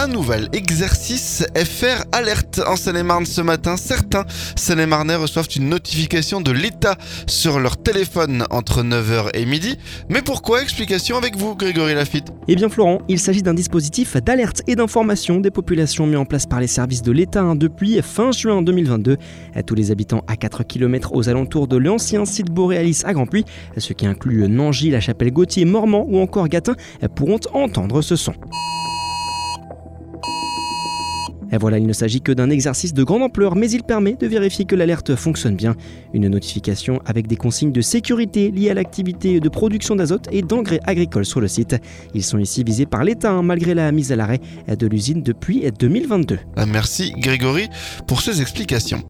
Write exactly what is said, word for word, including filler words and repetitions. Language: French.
un nouvel exercice F R Alerte en Seine-et-Marne ce matin. Certains Seine-et-Marnais reçoivent une notification de l'État sur leur téléphone entre neuf heures et midi. Mais pourquoi? Explication avec vous, Grégory Laffitte. Eh bien Florent, il s'agit d'un dispositif d'alerte et d'information des populations mis en place par les services de l'État hein, depuis fin juin deux mille vingt-deux. Tous les habitants à quatre kilomètres aux alentours de l'ancien site Boréalis à Grandpuits, ce qui inclut Nangy, La Chapelle-Gautier, Mormant ou encore Gâtin, pourront entendre ce son. Et voilà, il ne s'agit que d'un exercice de grande ampleur, mais il permet de vérifier que l'alerte fonctionne bien. Une notification avec des consignes de sécurité liées à l'activité de production d'azote et d'engrais agricoles sur le site. Ils sont ici visés par l'État, hein, malgré la mise à l'arrêt de l'usine depuis deux mille vingt-deux. Merci Grégory pour ces explications.